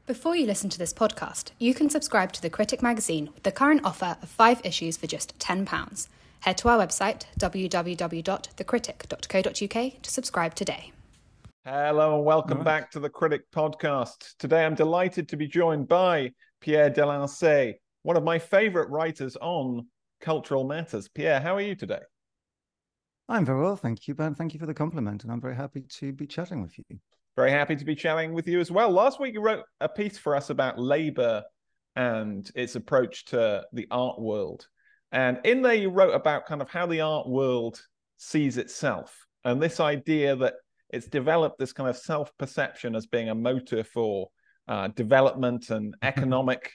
Before you listen to this podcast, you can subscribe to The Critic magazine with the current offer of 5 issues for just £10. Head to our website, www.thecritic.co.uk, to subscribe today. Hello and welcome back to The Critic podcast. Today I'm delighted to be joined by Pierre Delancey, one of my favourite writers on cultural matters. Pierre, how are you today? I'm very well, thank you, Ben. Thank you for the compliment, and I'm very happy to be chatting with you. Very happy to be chatting with you as well. Last week you wrote a piece for us about Labour and its approach to the art world. And in there you wrote about kind of how the art world sees itself and this idea that it's developed this kind of self-perception as being a motor for development and economic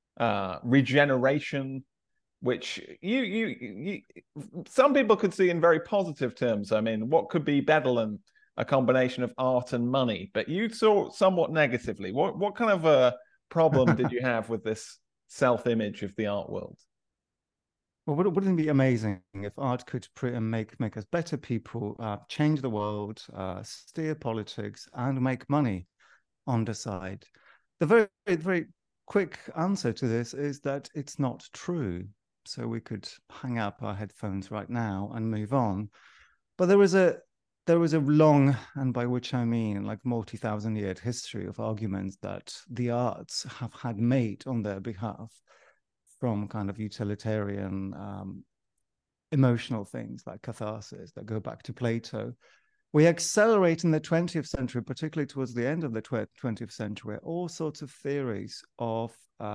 regeneration, which you some people could see in very positive terms. I mean, what could be better than a combination of art and money? But you saw somewhat negatively. What kind of a problem did you have with this self-image of the art world? Well, wouldn't it be amazing if art could make us better people, change the world, steer politics, and make money on the side? The very, very quick answer to this is that it's not true. So we could hang up our headphones right now and move on. But there was a long, and by which I mean like multi-thousand-year history of arguments that the arts have had made on their behalf, from kind of utilitarian, emotional things like catharsis that go back to Plato. We accelerate in the 20th century, particularly towards the end of the 20th century, all sorts of theories of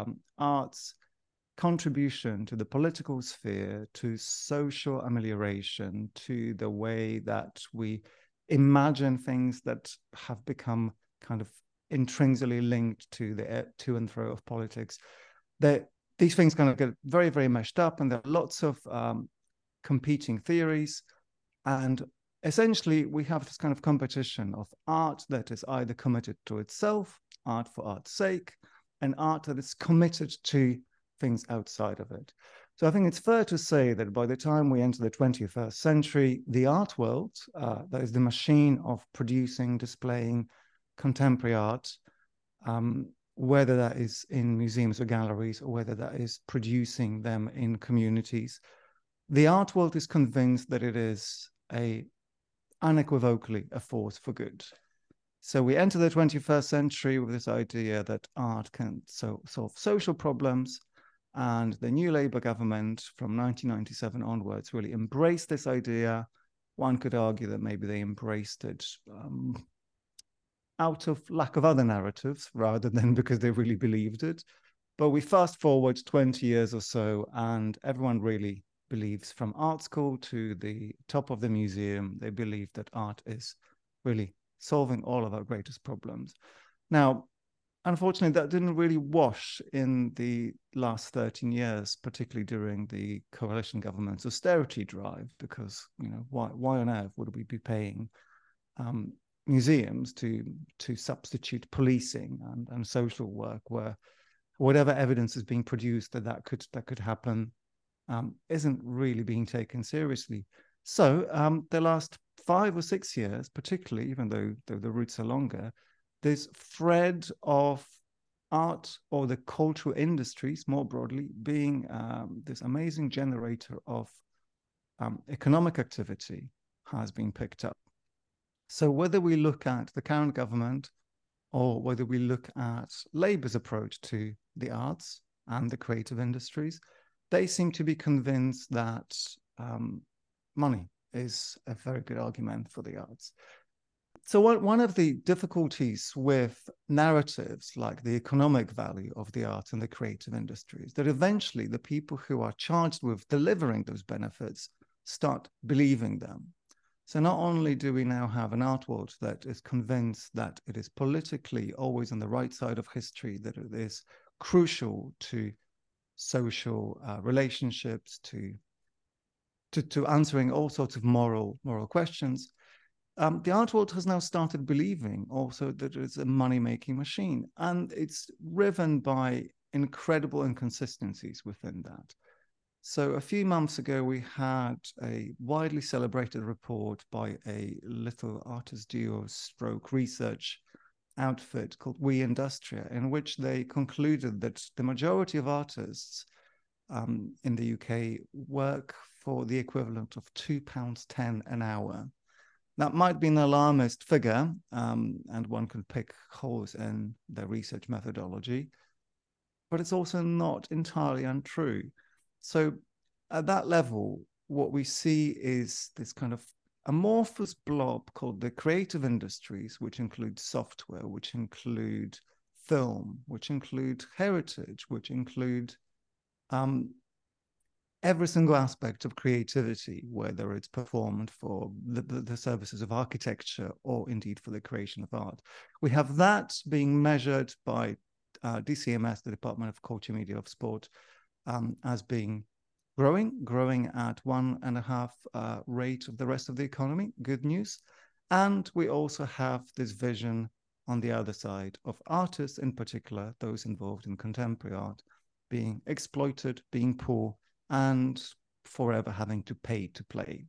art's contribution to the political sphere, to social amelioration, to the way that we imagine things that have become kind of intrinsically linked to the to and fro of politics. These things kind of get very, very meshed up, and there are lots of competing theories. And essentially, we have this kind of competition of art that is either committed to itself, art for art's sake, and art that is committed to things outside of it. So I think it's fair to say that by the time we enter the 21st century, the art world, that is the machine of producing, displaying contemporary art, whether that is in museums or galleries, or whether that is producing them in communities, the art world is convinced that it is unequivocally a force for good. So we enter the 21st century with this idea that art can solve social problems, and the new Labour government from 1997 onwards really embraced this idea. One could argue that maybe they embraced it out of lack of other narratives rather than because they really believed it. But we fast forward 20 years or so, and everyone really believes, from art school to the top of the museum, they believe that art is really solving all of our greatest problems. Now, unfortunately, that didn't really wash in the last 13 years, particularly during the coalition government's austerity drive, because, you know, why on earth would we be paying museums to substitute policing and social work, where whatever evidence is being produced that could happen isn't really being taken seriously. So the last 5 or 6 years, particularly, even though the roots are longer, this thread of art, or the cultural industries more broadly, being this amazing generator of economic activity, has been picked up. So whether we look at the current government, or whether we look at Labour's approach to the arts and the creative industries, they seem to be convinced that money is a very good argument for the arts. So one of the difficulties with narratives like the economic value of the arts and the creative industries, that eventually the people who are charged with delivering those benefits start believing them. So not only do we now have an art world that is convinced that it is politically always on the right side of history, that it is crucial to social relationships, to answering all sorts of moral questions, the art world has now started believing also that it's a money-making machine, and it's driven by incredible inconsistencies within that. So a few months ago, we had a widely celebrated report by a little artist duo stroke research outfit called We Industria, in which they concluded that the majority of artists in the UK work for the equivalent of £2.10 an hour. That might be an alarmist figure, and one could pick holes in their research methodology, but it's also not entirely untrue. So at that level, what we see is this kind of amorphous blob called the creative industries, which include software, which include film, which include heritage, which include every single aspect of creativity, whether it's performed for the services of architecture or indeed for the creation of art. We have that being measured by DCMS, the Department of Culture, Media of Sport, as being growing at 1.5 rate of the rest of the economy. Good news. And we also have this vision on the other side of artists, in particular, those involved in contemporary art, being exploited, being poor, and forever having to pay to play.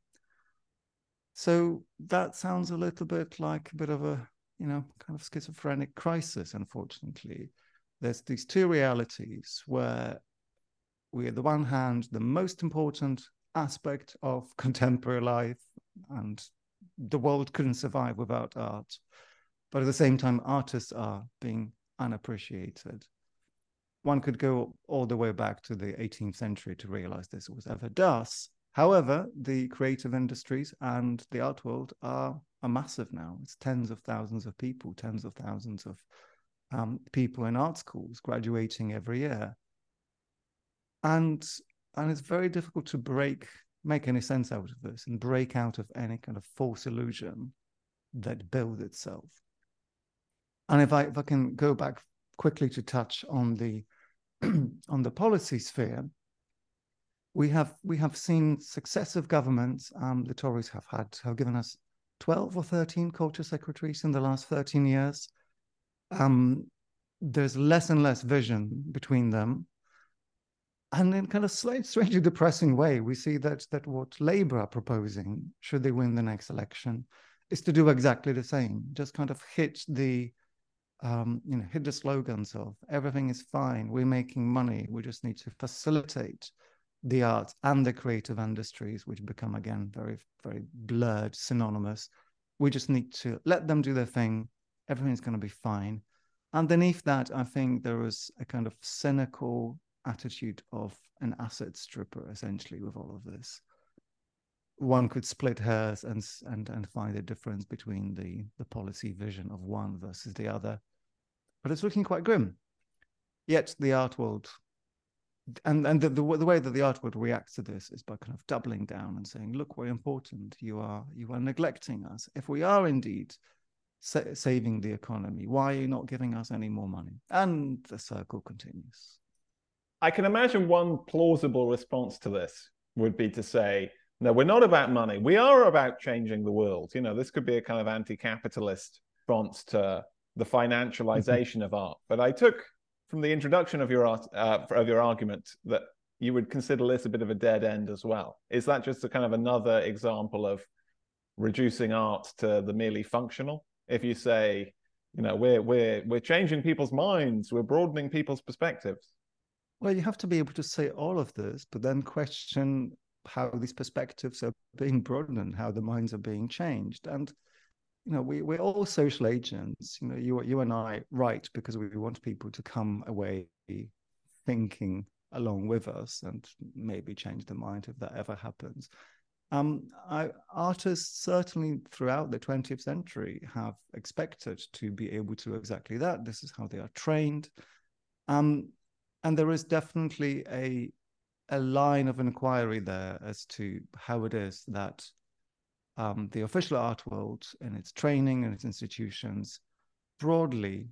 So that sounds a little bit like a bit of a, kind of schizophrenic crisis, unfortunately. There's these two realities where we, on the one hand, the most important aspect of contemporary life, and the world couldn't survive without art. But at the same time, artists are being unappreciated. One could go all the way back to the 18th century to realize this was ever thus. However, the creative industries and the art world are massive now. It's tens of thousands of people, tens of thousands of people in art schools graduating every year. And it's very difficult to make any sense out of this and break out of any kind of false illusion that builds itself. And if I can go back quickly to touch on the on the policy sphere, we have seen successive governments. The Tories have given us 12 or 13 culture secretaries in the last 13 years. There's less and less vision between them. And in kind of strangely depressing way, we see that what Labour are proposing, should they win the next election, is to do exactly the same. Just kind of hit the slogans of everything is fine, we're making money, we just need to facilitate the arts and the creative industries, which become again very, very blurred, synonymous. We just need to let them do their thing, everything's going to be fine. Underneath that, I think there is a kind of cynical attitude of an asset stripper, essentially, with all of this. One could split hairs and find a difference between the policy vision of one versus the other. But it's looking quite grim. Yet the art world, and the way that the art world reacts to this is by kind of doubling down and saying, look, we're important. You are neglecting us. If we are indeed saving the economy, why are you not giving us any more money? And the circle continues. I can imagine one plausible response to this would be to say, no, we're not about money. We are about changing the world. This could be a kind of anti-capitalist response to the financialization of art. But I took from the introduction of your argument that you would consider this a bit of a dead end as well. Is that just a kind of another example of reducing art to the merely functional? If you say, we're changing people's minds, we're broadening people's perspectives. Well, you have to be able to say all of this, but then question how these perspectives are being broadened, how the minds are being changed. And we're all social agents. You and I write because we want people to come away thinking along with us and maybe change their mind if that ever happens. Artists certainly throughout the 20th century have expected to be able to do exactly that. This is how they are trained. And there is definitely a line of inquiry there as to how it is that the official art world in its training and its institutions broadly,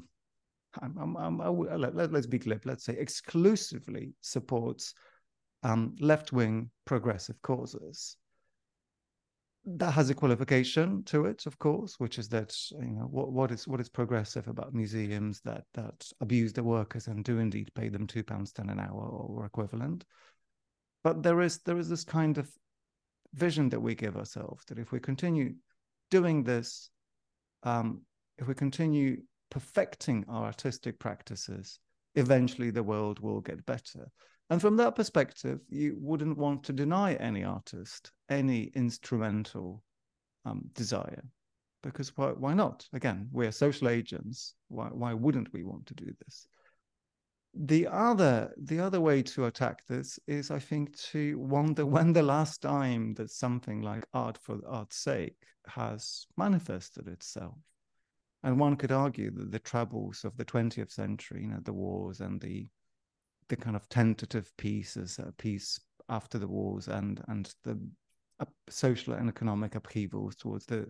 let's be glib, let's say exclusively supports left-wing progressive causes. That has a qualification to it, of course, which is that what is progressive about museums that abuse the workers and do indeed pay them £2.10 an hour or equivalent. But there is this kind of vision that we give ourselves that if we continue doing this, if we continue perfecting our artistic practices, eventually the world will get better. And from that perspective, you wouldn't want to deny any artist any instrumental desire, because why not? Again, we're social agents. Why wouldn't we want to do this? The other way to attack this is, I think, to wonder when the last time that something like art for art's sake has manifested itself. And one could argue that the troubles of the 20th century, the wars and the kind of tentative peace after the wars, and the social and economic upheavals towards the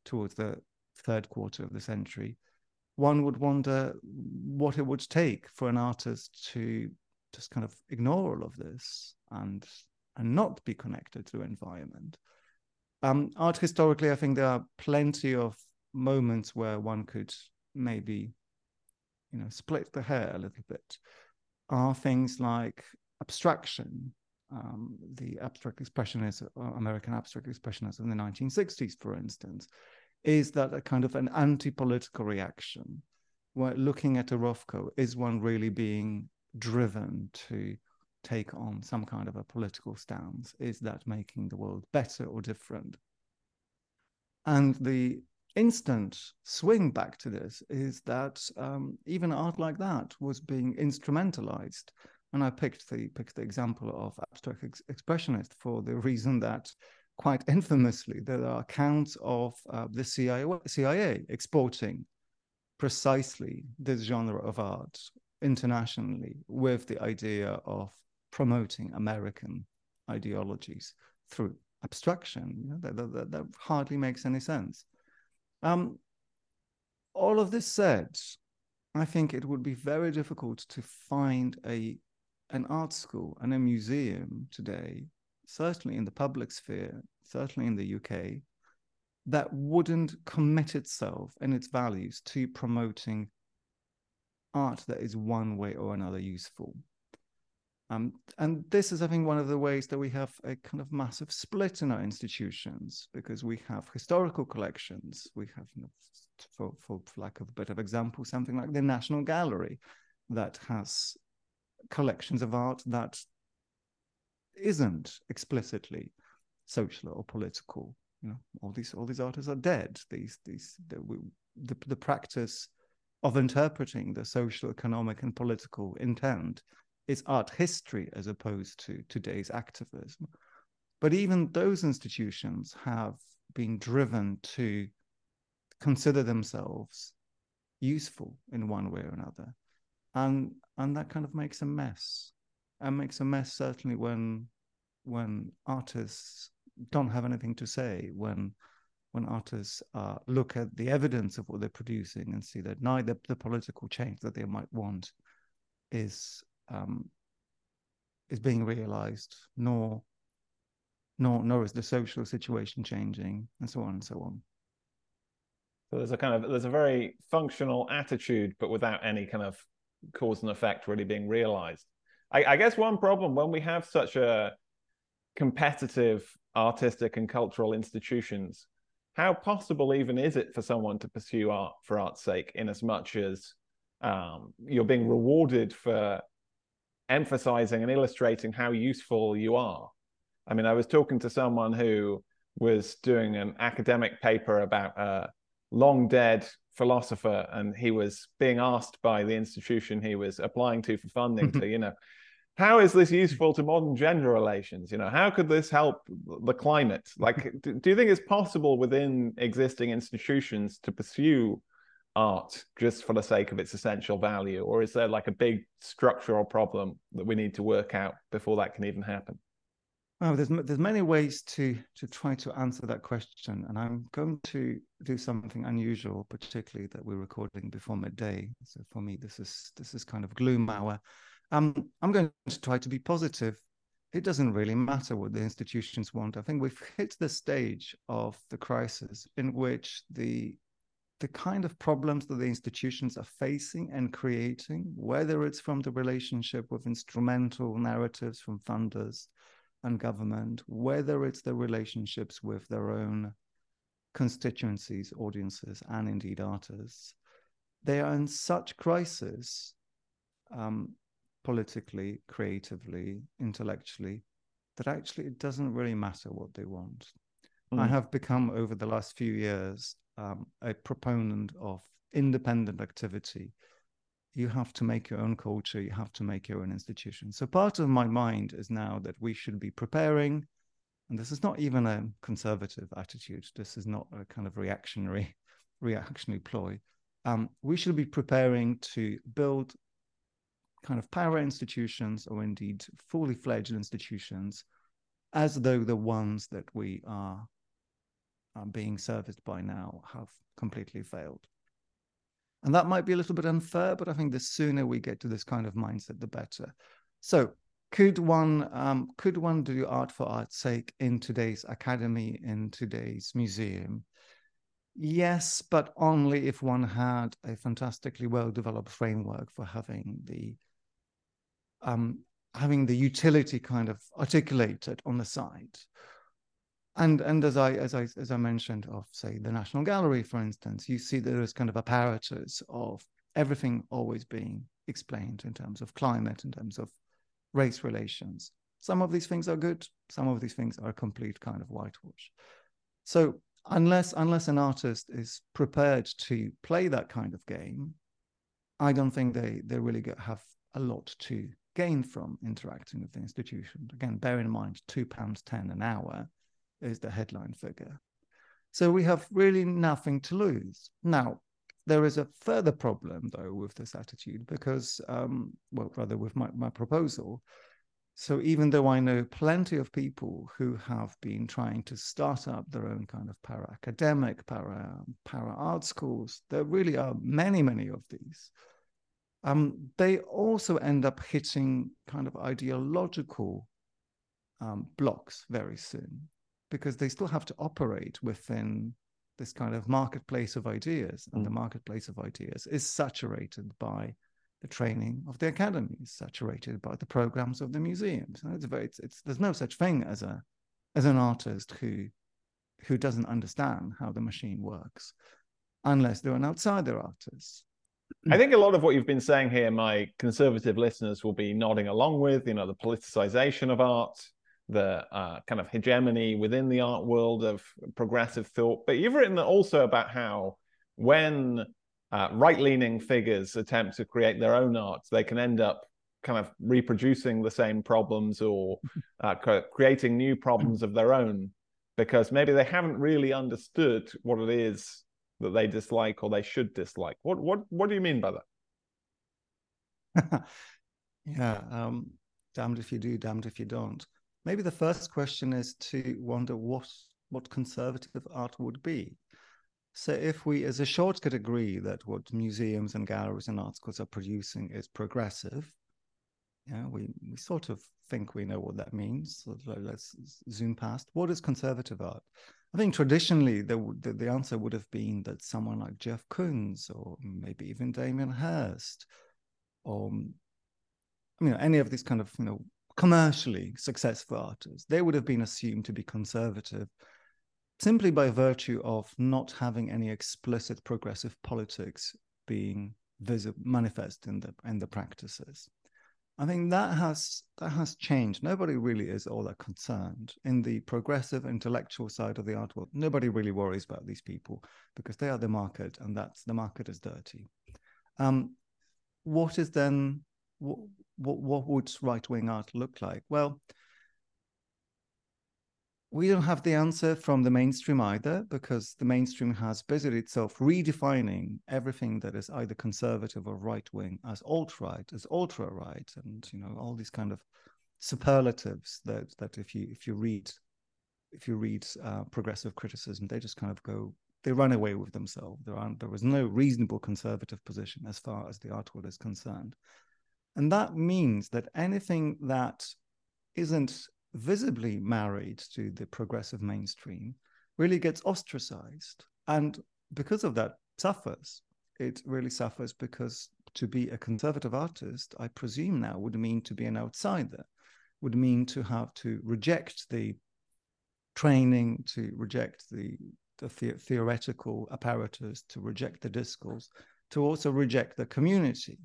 third quarter of the century, one would wonder what it would take for an artist to just kind of ignore all of this and not be connected to the environment. Art historically, I think there are plenty of moments where one could maybe, split the hair a little bit. Are things like abstraction, the abstract expressionists, American abstract expressionists in the 1960s, for instance. Is that a kind of an anti-political reaction, where looking at a Rothko, is one really being driven to take on some kind of a political stance? Is that making the world better or different? And the instant swing back to this is that even art like that was being instrumentalized. And I picked the example of abstract expressionist for the reason that, quite infamously, there are accounts of the CIA exporting precisely this genre of art internationally with the idea of promoting American ideologies through abstraction. That hardly makes any sense. All of this said, I think it would be very difficult to find an art school and a museum today, certainly in the public sphere, certainly in the UK, that wouldn't commit itself and its values to promoting art that is one way or another useful. And this is, I think, one of the ways that we have a kind of massive split in our institutions, because we have historical collections. We have, for lack of a better example, something like the National Gallery that has collections of art that isn't explicitly social or political. All these artists are dead. The practice of interpreting the social, economic, and political intent is art history as opposed to today's activism. But even those institutions have been driven to consider themselves useful in one way or another. And that kind of makes a mess. And makes a mess certainly when artists don't have anything to say, when artists look at the evidence of what they're producing and see that neither the political change that they might want is being realized, nor is the social situation changing, and so on and so on. So there's a very functional attitude, but without any kind of cause and effect really being realized. I guess one problem when we have such a competitive artistic and cultural institutions, how possible even is it for someone to pursue art for art's sake, in as much as you're being rewarded for emphasizing and illustrating how useful you are? I mean, I was talking to someone who was doing an academic paper about a long dead philosopher, and he was being asked by the institution he was applying to for funding to, how is this useful to modern gender relations? How could this help the climate? Like, do you think it's possible within existing institutions to pursue art just for the sake of its essential value? Or is there like a big structural problem that we need to work out before that can even happen? Well, there's many ways to try to answer that question, and I'm going to do something unusual, particularly that we're recording before midday. So for me, this is kind of gloom hour. I'm going to try to be positive. It doesn't really matter what the institutions want. I think we've hit the stage of the crisis in which the kind of problems that the institutions are facing and creating, whether it's from the relationship with instrumental narratives from funders and government, whether it's the relationships with their own constituencies, audiences, and indeed artists, they are in such crisis, politically, creatively, intellectually, that actually it doesn't really matter what they want. I have become, over the last few years, a proponent of independent activity. You have to make your own culture, you have to make your own institution. So part of my mind is now that we should be preparing, and this is not even a conservative attitude, this is not a kind of reactionary ploy. We should be preparing to build kind of power institutions, or indeed fully fledged institutions, as though the ones that we are being serviced by now have completely failed. And that might be a little bit unfair, but I think the sooner we get to this kind of mindset, the better. So could one do art for art's sake in today's academy, in today's museum? Yes, but only if one had a fantastically well-developed framework for having the utility kind of articulated on the side. And as I mentioned, of say the National Gallery, for instance, you see there is kind of apparatus of everything always being explained in terms of climate, in terms of race relations. Some of these things are good, some of these things are a complete kind of whitewash. So unless an artist is prepared to play that kind of game, I don't think they really have a lot to gain from interacting with the institution. Again, bear in mind, £2.10 an hour is the headline figure. So we have really nothing to lose. Now, there is a further problem, though, with this attitude, because, rather with my proposal. So even though I know plenty of people who have been trying to start up their own kind of para-academic, para-art schools, there really are many, many of these. They also end up hitting kind of ideological blocks very soon, because they still have to operate within this kind of marketplace of ideas. And the marketplace of ideas is saturated by the training of the academies, saturated by the programs of the museums. And there's no such thing as an artist who doesn't understand how the machine works, unless they're an outsider artist. I think a lot of what you've been saying here, my conservative listeners will be nodding along with, the politicization of art, the kind of hegemony within the art world of progressive thought. But you've written also about how when right-leaning figures attempt to create their own art, they can end up kind of reproducing the same problems, or creating new problems of their own, because maybe they haven't really understood what it is that they dislike or they should dislike. What do you mean by that? Yeah, damned if you do, damned if you don't. Maybe the first question is to wonder what conservative art would be. So if we, as a shortcut, agree that what museums and galleries and art schools are producing is progressive, we sort of think we know what that means. So let's zoom past. What is conservative art? I think traditionally the answer would have been that someone like Jeff Koons, or maybe even Damien Hirst, or any of these kind of commercially successful artists, they would have been assumed to be conservative simply by virtue of not having any explicit progressive politics being manifest in the practices. I think that has changed. Nobody really is all that concerned. In the progressive intellectual side of the art world, nobody really worries about these people, because they are the market, and the market is dirty. What is then, what would right-wing art look like? Well, we don't have the answer from the mainstream either, because the mainstream has busied itself redefining everything that is either conservative or right-wing as alt-right, as ultra-right, and all these kind of superlatives that if you read progressive criticism, they just kind of they run away with themselves. There was no reasonable conservative position as far as the art world is concerned. And that means that anything that isn't visibly married to the progressive mainstream really gets ostracized. And because of that, it really suffers, because to be a conservative artist, I presume now, would mean to be an outsider, would mean to have to reject the training, to reject the theoretical apparatus, to reject the discourse, to also reject the community.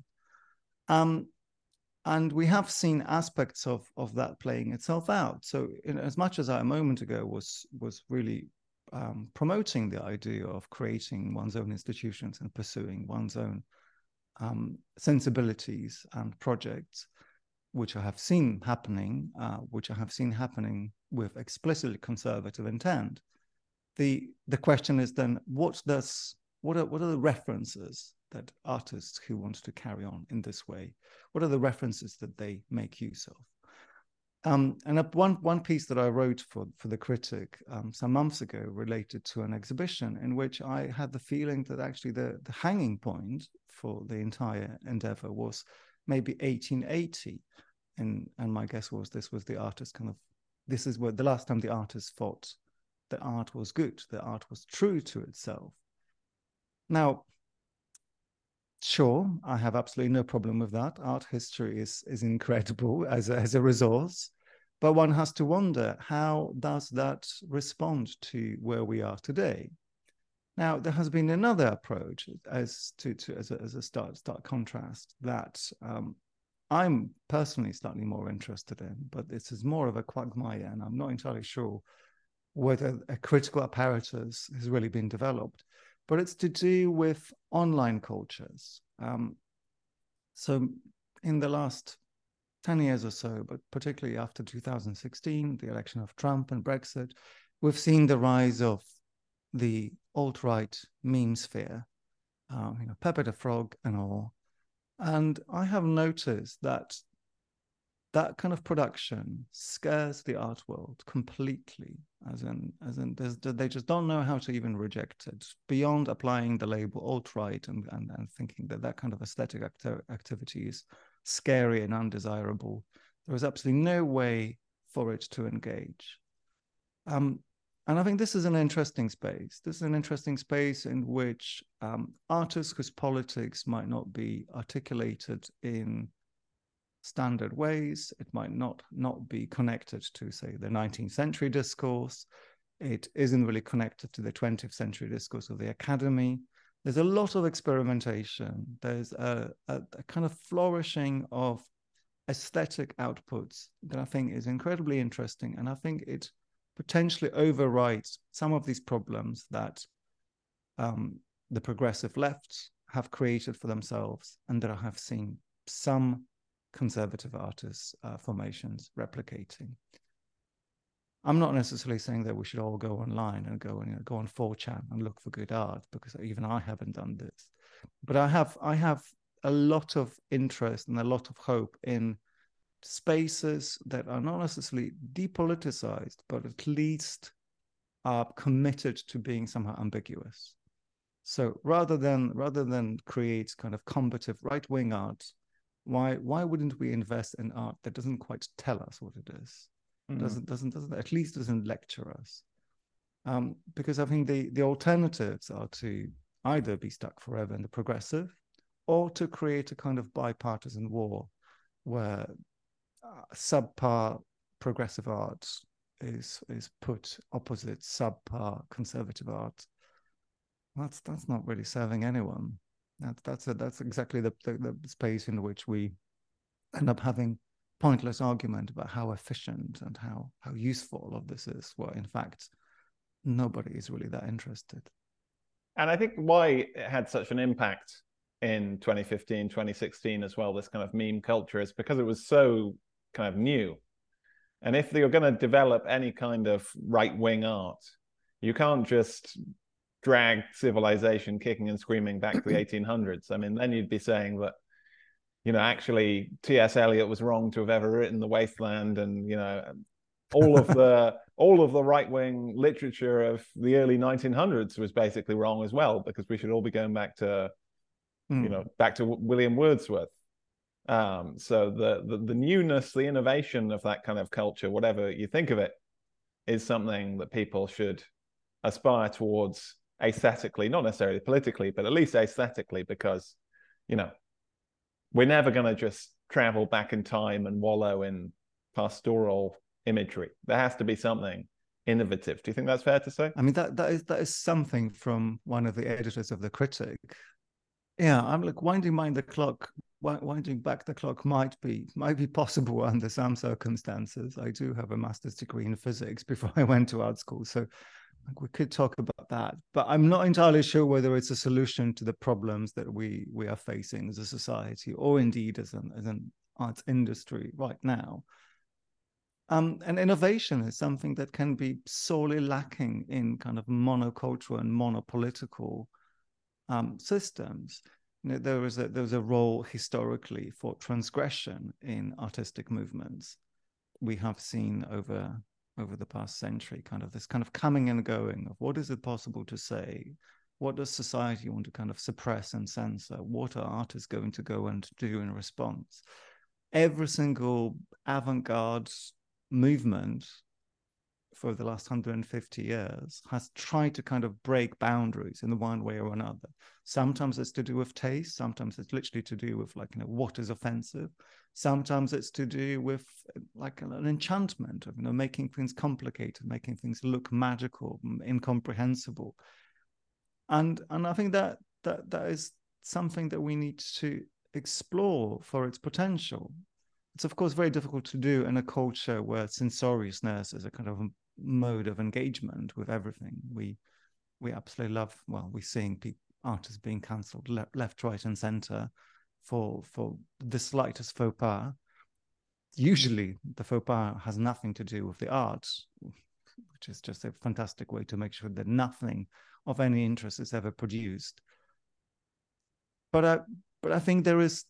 And we have seen aspects of that playing itself out. So as much as I a moment ago was really promoting the idea of creating one's own institutions and pursuing one's own sensibilities and projects, which I have seen happening, with explicitly conservative intent. The question is then, what are the references that artists who want to carry on in this way, what are the references that they make use of? And one piece that I wrote for The Critic some months ago related to an exhibition in which I had the feeling that actually the hanging point for the entire endeavor was maybe 1880. And my guess was this was the artist this is where the last time the artist thought that art was good, that art was true to itself. Now, sure, I have absolutely no problem with that. Art history is incredible as a resource, but one has to wonder, how does that respond to where we are today? Now, there has been another approach as a stark contrast that I'm personally slightly more interested in, but this is more of a quagmire, and I'm not entirely sure whether a critical apparatus has really been developed. But it's to do with online cultures. So in the last 10 years or so, but particularly after 2016, the election of Trump and Brexit, we've seen the rise of the alt-right meme sphere, Pepe the Frog and all. And I have noticed that kind of production scares the art world completely, as in they just don't know how to even reject it, beyond applying the label alt-right and thinking that kind of aesthetic activity is scary and undesirable. There is absolutely no way for it to engage. And I think this is an interesting space. This is an interesting space in which artists whose politics might not be articulated in standard ways. It might not be connected to, say, the 19th century discourse. It isn't really connected to the 20th century discourse of the academy. There's a lot of experimentation. There's a kind of flourishing of aesthetic outputs that I think is incredibly interesting. And I think it potentially overwrites some of these problems that the progressive left have created for themselves, and that I have seen some conservative artists formations replicating. I'm not necessarily saying that we should all go online and go on 4chan and look for good art, because even I haven't done this. But I have a lot of interest and a lot of hope in spaces that are not necessarily depoliticized, but at least are committed to being somehow ambiguous. So rather than create kind of combative right-wing art, why wouldn't we invest in art that doesn't quite tell us what it is? Doesn't lecture us? Because I think the alternatives are to either be stuck forever in the progressive, or to create a kind of bipartisan war where subpar progressive art is put opposite subpar conservative art. That's not really serving anyone. That's exactly the space in which we end up having pointless argument about how efficient and how useful all of this is, where in fact nobody is really that interested. And I think why it had such an impact in 2015, 2016 as well, this kind of meme culture, is because it was so kind of new. And if you're going to develop any kind of right-wing art, you can't just drag civilization kicking and screaming back to the 1800s. I mean, then you'd be saying that, actually T.S. Eliot was wrong to have ever written The Wasteland, and, all of the right-wing literature of the early 1900s was basically wrong as well, because we should all be going back to, back to William Wordsworth. So the newness, the innovation of that kind of culture, whatever you think of it, is something that people should aspire towards aesthetically, not necessarily politically, but at least aesthetically, because, we're never going to just travel back in time and wallow in pastoral imagery. There has to be something innovative. Do you think that's fair to say? I mean, that is something from one of the editors of The Critic. Yeah, I'm like winding back the clock might be possible under some circumstances. I do have a master's degree in physics before I went to art school, so we could talk about that. But I'm not entirely sure whether it's a solution to the problems that we are facing as a society, or indeed as an arts industry right now. And innovation is something that can be sorely lacking in kind of monocultural and monopolitical systems. You know, there was a role historically for transgression in artistic movements. We have seen over the past century kind of this kind of coming and going of what is it possible to say, what does society want to kind of suppress and censor, what are artists going to go and do in response. Every single avant-garde movement for the last 150 years has tried to kind of break boundaries in the one way or another. Sometimes it's to do with taste. Sometimes it's literally to do with, like, you know, what is offensive. Sometimes it's to do with like an enchantment of, you know, making things complicated, making things look magical, incomprehensible. And I think that is something that we need to explore for its potential. It's of course very difficult to do in a culture where censoriousness is a kind of mode of engagement with everything. We absolutely love, well, we're seeing artists being cancelled left, right, and center for the slightest faux pas. Usually the faux pas has nothing to do with the art, which is just a fantastic way to make sure that nothing of any interest is ever produced. But I think there is,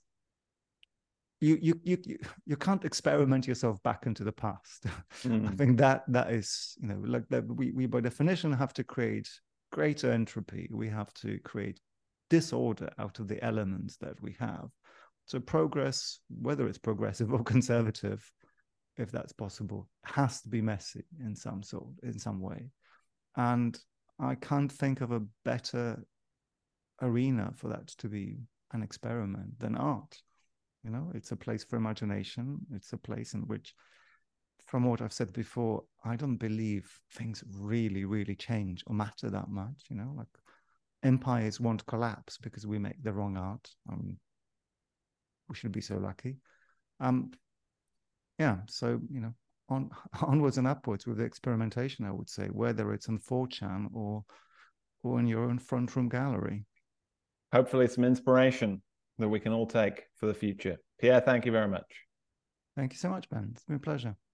you can't experiment yourself back into the past. I think that is, you know, like that we by definition have to create greater entropy. We have to create disorder out of the elements that we have. So progress, whether it's progressive or conservative, if that's possible, has to be messy in some way. And I can't think of a better arena for that to be an experiment than art. You know, it's a place for imagination. It's a place in which, from what I've said before, I don't believe things really, really change or matter that much. You know, like empires won't collapse because we make the wrong art. We should be so lucky. Yeah, so, you know, onwards and upwards with the experimentation, I would say, whether it's on 4chan or in your own front room gallery. Hopefully some inspiration that we can all take for the future. Pierre, thank you very much. Thank you so much, Ben. It's been a pleasure.